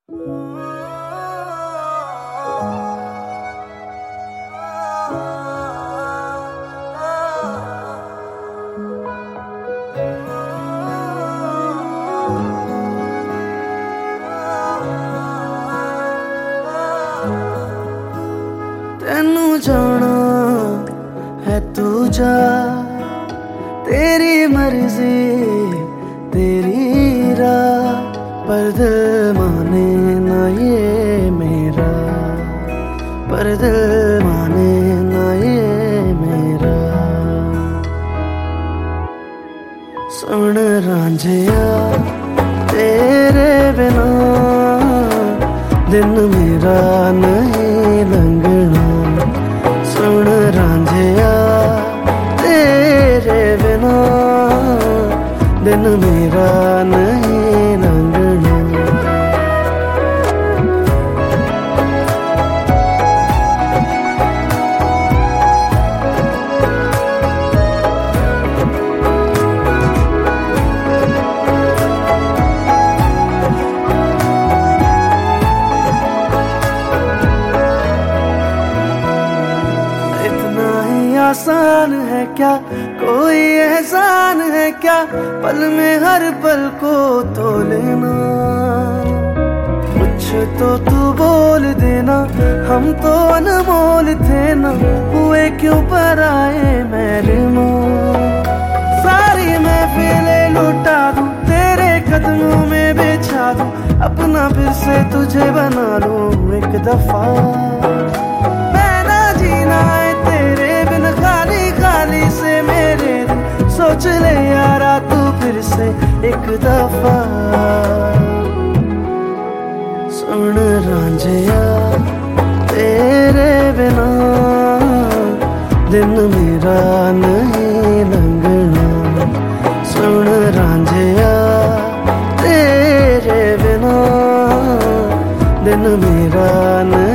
तेनू जाना है तू जा, तेरी मर्जी तेरी राह, पर दिल माने ना ये मेरा, पर दिल माने ना ये मेरा। सुन रांझिया तेरे बिना दिन मेरा नहीं लंघना। सुन रांझिया तेरे बिना दिन मेरा नहीं लंघना। आसान है क्या कोई एहसान है क्या, पल में हर पल को तोलना। कुछ तो तू बोल देना, हम तो अनमोल थे ना, हुए क्यों पराए मेरे माँ। सारी महफिलें लुटा दूं, तेरे कदमों में बिछा दूं, अपना फिर से तुझे बना लूं एक दफा। मैं ना जीना है तेरे बिन, खाली खाली से मेरे दिन, सोच ले यारा तू फिर से एक दफा। सुन रांझिया तेरे बिना दिन मेरा नहीं लंघना। सुन रांझिया तेरे बिना दिन मेरा नहीं